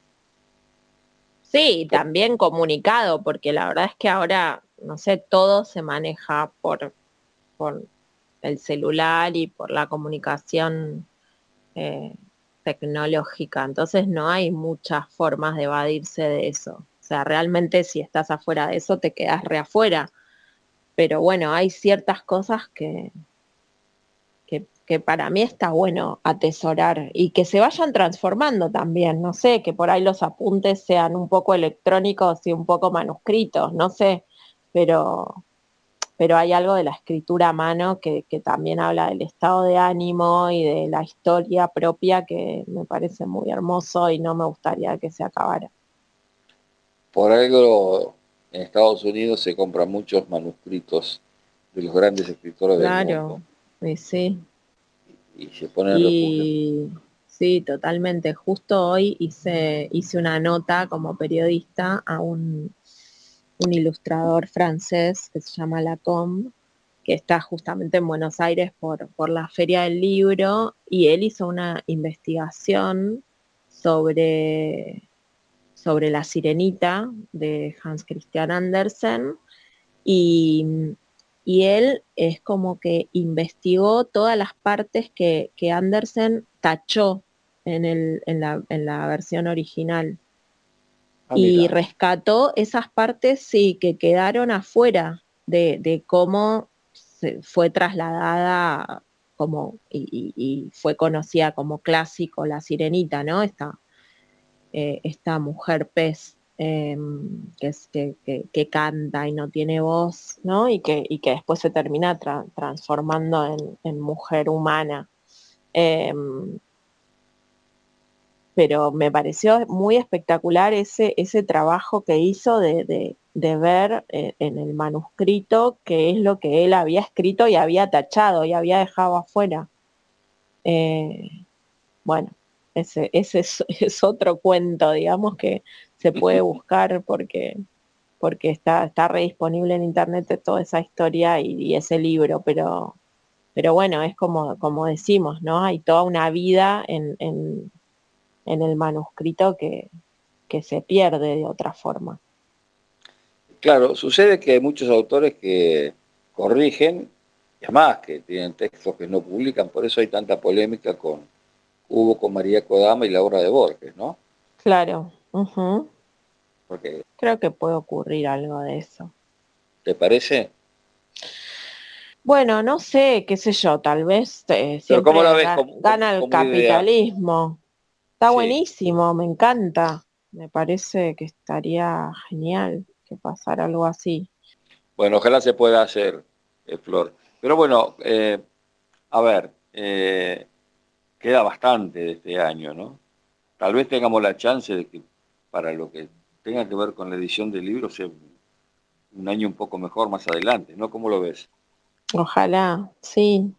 Sí, Por- también comunicado, porque la verdad es que ahora, no sé, todo se maneja por, por el celular y por la comunicación eh, tecnológica, entonces no hay muchas formas de evadirse de eso. O sea, realmente si estás afuera de eso te quedas re afuera. Pero bueno, hay ciertas cosas que, que, que para mí está bueno atesorar y que se vayan transformando también. No sé, que por ahí los apuntes sean un poco electrónicos y un poco manuscritos, no sé, pero, pero hay algo de la escritura a mano que, que también habla del estado de ánimo y de la historia propia que me parece muy hermoso y no me gustaría que se acabara. Por algo en Estados Unidos se compran muchos manuscritos de los grandes escritores del Claro, mundo y sí. y se ponen en refugio. Y sí, totalmente. Justo hoy hice, hice una nota como periodista a un, un ilustrador francés que se llama Lacombe, que está justamente en Buenos Aires por, por la Feria del Libro, y él hizo una investigación sobre, sobre La Sirenita de Hans Christian Andersen, y, y él es como que investigó todas las partes que, que Andersen tachó en, el, en, la, en la versión original. Ah, Y mira. rescató esas partes, sí, que quedaron afuera de, de cómo se fue trasladada como, y, y- y fue conocida como clásico La Sirenita, ¿no? Esta, eh, esta mujer pez, eh, que, es, que, que, que canta y no tiene voz, ¿no? Y que, y que después se termina tra- transformando en, en mujer humana. Eh, pero me pareció muy espectacular ese, ese trabajo que hizo de, de, de ver eh, en el manuscrito qué es lo que él había escrito y había tachado y había dejado afuera. Eh, bueno, ese, ese es, es otro cuento, digamos, que se puede buscar porque, porque está, está re disponible en internet toda esa historia y, y ese libro, pero, pero bueno, es como, como decimos, ¿no? Hay toda una vida en, en, en el manuscrito que, que se pierde de otra forma. Claro, sucede que hay muchos autores que corrigen, y además que tienen textos que no publican, por eso hay tanta polémica con hubo con María Kodama y la obra de Borges, ¿no? Claro, ujú. Porque, Creo que puede ocurrir algo de eso. ¿te parece? Bueno, no sé, qué sé yo, tal vez eh, Pero ¿cómo la siempre ves ga- como, como, gana el como idea? capitalismo. Está Sí. buenísimo, me encanta. Me parece que estaría genial que pasara algo así. Bueno, ojalá se pueda hacer, eh, Flor. Pero bueno, eh, a ver, eh, queda bastante de este año, ¿no? Tal vez tengamos la chance de que para lo que tenga que ver con la edición del libro sea un, un año un poco mejor más adelante, ¿no? ¿Cómo lo ves? Ojalá, sí.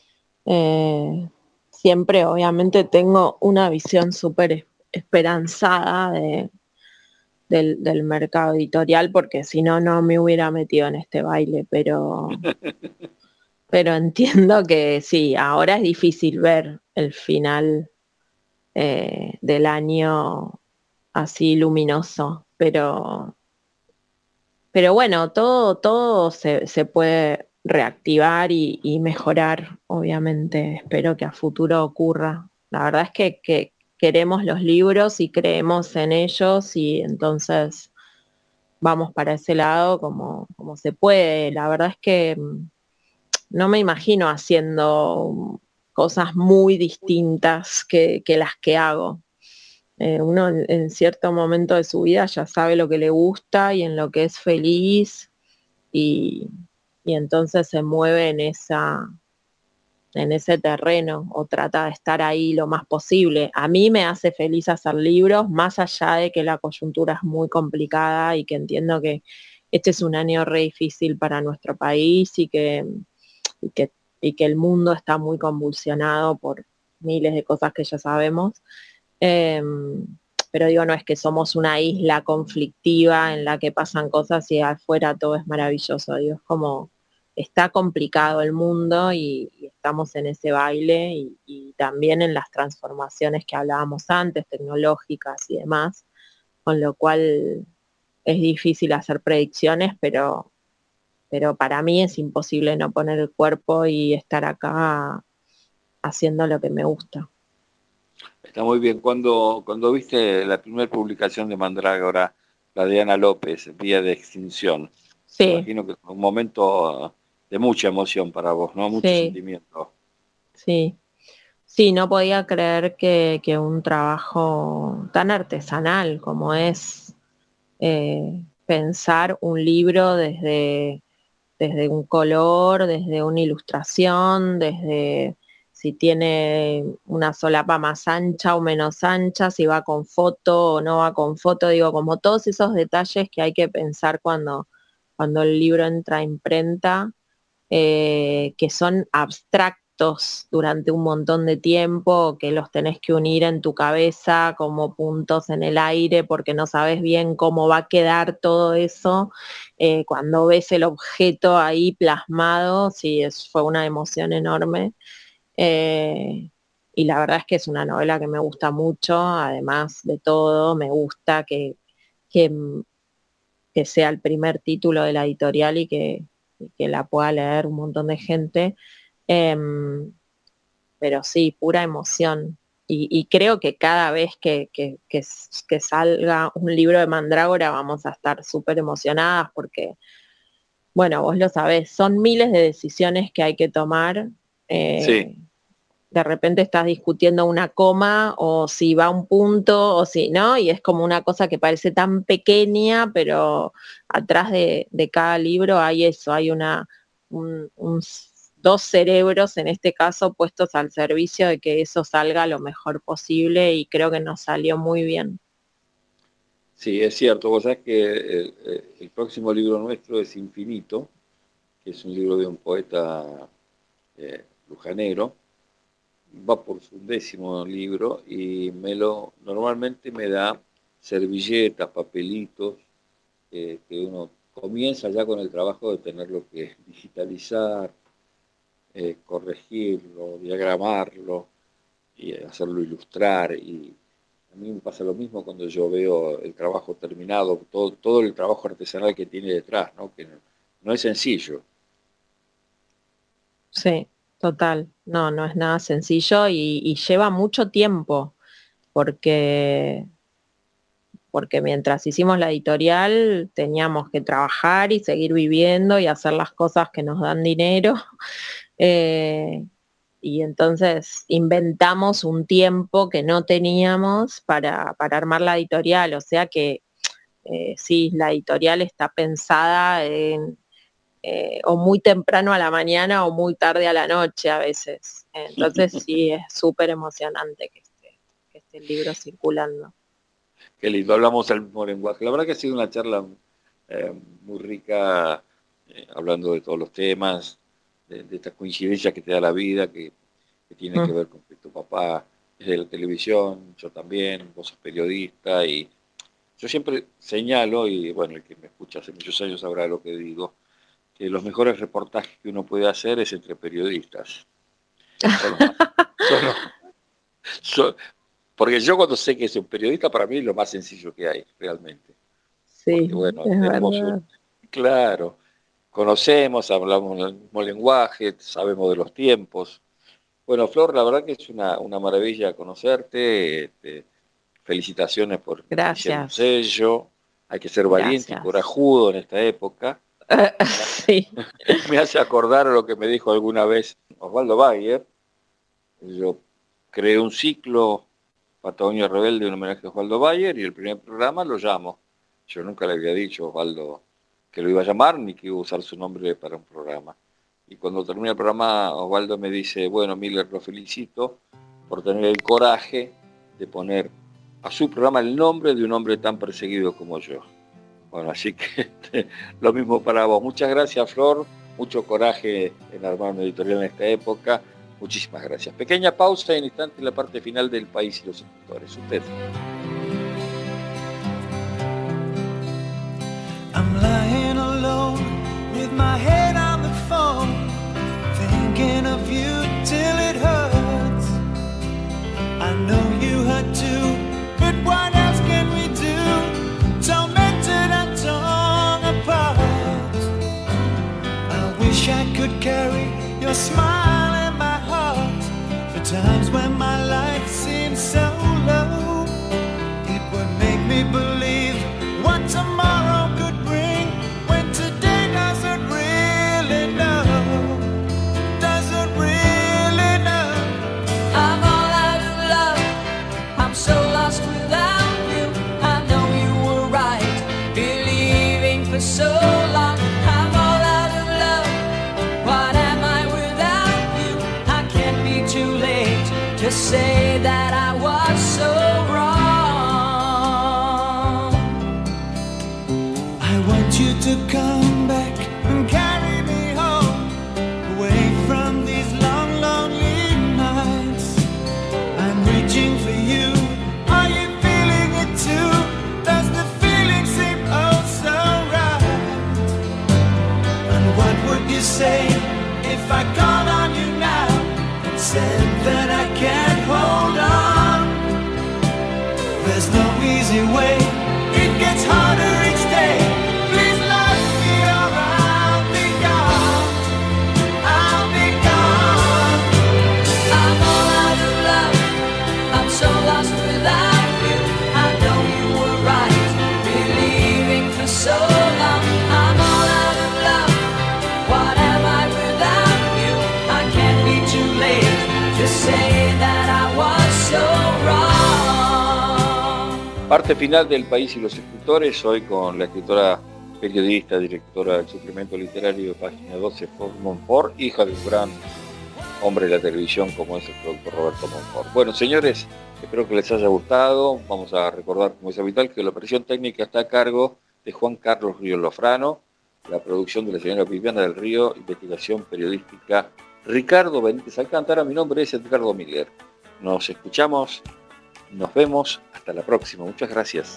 Eh, siempre, obviamente, tengo una visión súper es- esperanzada de, del, del mercado editorial, porque si no, no me hubiera metido en este baile, pero, pero entiendo que sí, ahora es difícil ver el final eh, del año así luminoso, pero, pero bueno, todo, todo se, se puede reactivar y, y mejorar, obviamente. Espero que a futuro ocurra. La verdad es que, que queremos los libros y creemos en ellos y entonces vamos para ese lado como, como se puede. La verdad es que mm, no me imagino haciendo cosas muy distintas que, que las que hago. Eh, uno en, en cierto momento de su vida ya sabe lo que le gusta y en lo que es feliz y, y entonces se mueve en esa, en ese terreno o trata de estar ahí lo más posible. A mí me hace feliz hacer libros, más allá de que la coyuntura es muy complicada y que entiendo que este es un año re difícil para nuestro país y que, y que, y que el mundo está muy convulsionado por miles de cosas que ya sabemos. Eh, pero digo, no es que somos una isla conflictiva en la que pasan cosas y afuera todo es maravilloso. Digo, es como está complicado el mundo y, y estamos en ese baile y, y también en las transformaciones que hablábamos antes, tecnológicas y demás, con lo cual es difícil hacer predicciones, pero, pero para mí es imposible no poner el cuerpo y estar acá haciendo lo que me gusta. Está muy bien. Cuando, cuando viste la primera publicación de Mandrágora, la de Ana López, Vía de Extinción, Sí. me imagino que fue un momento de mucha emoción para vos, ¿no? Mucho Sí. sentimiento. Sí. Sí, no podía creer que, que un trabajo tan artesanal como es eh, pensar un libro desde, desde un color, desde una ilustración, desde si tiene una solapa más ancha o menos ancha, si va con foto o no va con foto, digo, como todos esos detalles que hay que pensar cuando, cuando el libro entra a imprenta, eh, que son abstractos durante un montón de tiempo, que los tenés que unir en tu cabeza como puntos en el aire porque no sabes bien cómo va a quedar todo eso. Eh, cuando ves el objeto ahí plasmado, sí, es, fue una emoción enorme. Eh, y la verdad es que es una novela que me gusta mucho, además de todo, me gusta que, que, que sea el primer título de la editorial y que, que la pueda leer un montón de gente. Eh, pero sí, pura emoción. Y, y creo que cada vez que, que, que, que salga un libro de Mandrágora vamos a estar súper emocionadas porque, bueno, vos lo sabés, son miles de decisiones que hay que tomar. Eh, Sí. De repente estás discutiendo una coma o si va a un punto o si no, y es como una cosa que parece tan pequeña, pero atrás de, de cada libro hay eso, hay una un, un, dos cerebros en este caso puestos al servicio de que eso salga lo mejor posible y creo que nos salió muy bien. Sí, es cierto. Vos sabés que el, el próximo libro nuestro es Infinito, que es un libro de un poeta eh, lujanero. Va por su décimo libro y me lo normalmente me da servilletas, papelitos, eh, que uno comienza ya con el trabajo de tenerlo que digitalizar, eh, corregirlo, diagramarlo y hacerlo ilustrar. Y a mí me pasa lo mismo cuando yo veo el trabajo terminado, todo, todo el trabajo artesanal que tiene detrás, ¿no? Que no, no es sencillo. Sí. Total, no, no es nada sencillo y, y lleva mucho tiempo, porque, porque mientras hicimos la editorial teníamos que trabajar y seguir viviendo y hacer las cosas que nos dan dinero. Eh, y entonces inventamos un tiempo que no teníamos para, para armar la editorial, o sea que eh, sí, la editorial está pensada en... Eh, o muy temprano a la mañana o muy tarde a la noche a veces. Entonces sí, es súper emocionante que esté, que esté el libro circulando. Qué lindo, hablamos el mismo lenguaje. La verdad que ha sido una charla eh, muy rica, eh, hablando de todos los temas, de, de estas coincidencias que te da la vida, que, que tiene mm. que ver con que tu papá es de la televisión, yo también, vos sos periodista, y yo siempre señalo, y bueno, el que me escucha hace muchos años sabrá lo que digo, que los mejores reportajes que uno puede hacer es entre periodistas. Son los más, son los, son, porque yo cuando sé que es un periodista, para mí es lo más sencillo que hay, realmente. Sí, porque, bueno, tenemos un, claro, conocemos, hablamos el mismo lenguaje, sabemos de los tiempos. Bueno, Flor, la verdad que es una, una maravilla conocerte. Este, felicitaciones por Gracias. el sello. Hay que ser valiente Gracias. y corajudo en esta época. Uh, sí. Me hace acordar lo que me dijo alguna vez Osvaldo Bayer. Yo creé un ciclo, Patagonia Rebelde, en homenaje a Osvaldo Bayer, y el primer programa lo llamo. Yo nunca le había dicho a Osvaldo que lo iba a llamar, ni que iba a usar su nombre para un programa. Y cuando termina el programa, Osvaldo me dice, bueno, Miller, lo felicito por tener el coraje de poner a su programa el nombre de un hombre tan perseguido como yo. Bueno, así que lo mismo para vos. Muchas gracias, Flor. Mucho coraje en armar una editorial en esta época. Muchísimas gracias. Pequeña pausa y en instante la parte final del País y los Escritores. Usted. I'm lying alone with my head on the phone, thinking of you till it hurts. I know you hurt too, but what else can we do? Tormented and torn apart. I wish I could carry your smile in my heart for times when my life seems so There's no easy way, it gets harder each day. Please let me or I'll be gone, I'll be gone. I'm all out of love, I'm so lost without you. I know you were right, believing for so long. I'm all out of love, what am I without you? I can't be too late to say that I was so wrong. Parte final del País y los Escritores, hoy con la escritora, periodista, directora del suplemento literario de Página doce, Flor Monfort, hija de un gran hombre de la televisión como es el productor Roberto Monfort. Bueno, señores, espero que les haya gustado. Vamos a recordar, como es habitual, que la operación técnica está a cargo de Juan Carlos Ríos Lofrano, la producción de la señora Viviana del Río, investigación periodística Ricardo Benítez Alcántara. Mi nombre es Edgardo Miller. Nos escuchamos, nos vemos, hasta la próxima. Muchas gracias.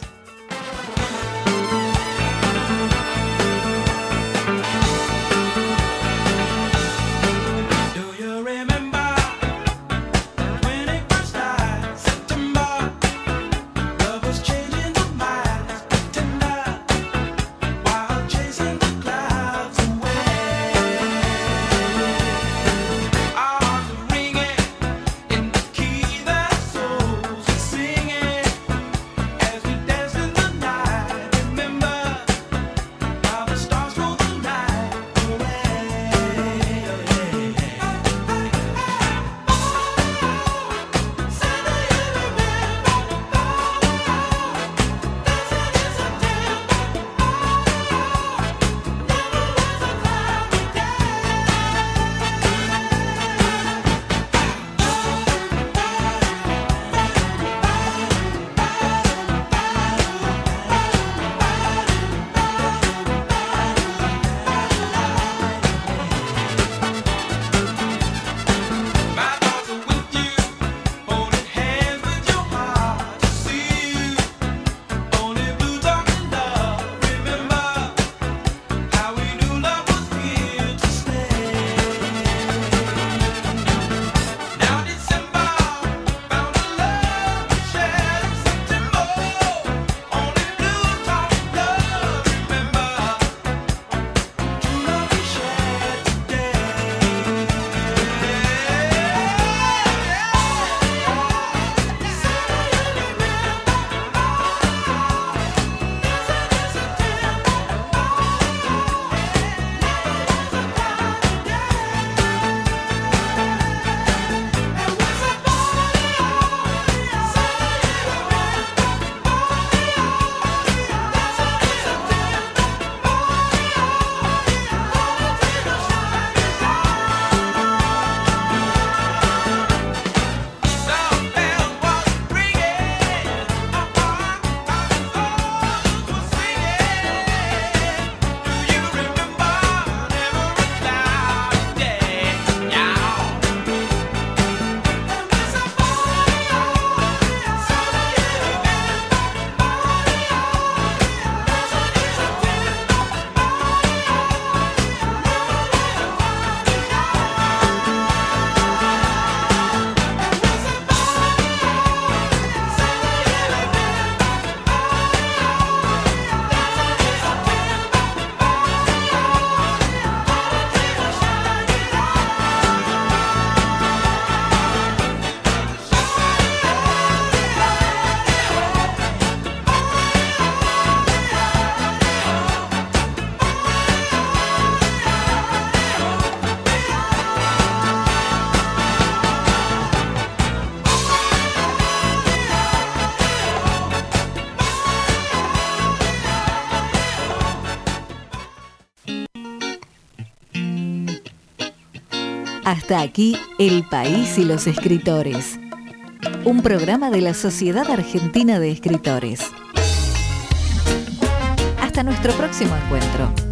Do you remember when it first started? September, love was changing the minds, tender, while chasing the clouds away. Our hearts were ringing in the key that souls were singing as we danced in the night. Remember how the stars stole the night away. My thoughts are with you, holding hands with your heart to see you. Only blue talking love. Remember how we knew love was here to stay. Now December found a love we shared in September. Only blue talking love. Remember true love we shared today. Some bells was ringing, our hearts were singing. Do you remember every cloudy day? Yeah. Hasta aquí El País y los Escritores, un programa de la Sociedad Argentina de Escritores. Hasta nuestro próximo encuentro.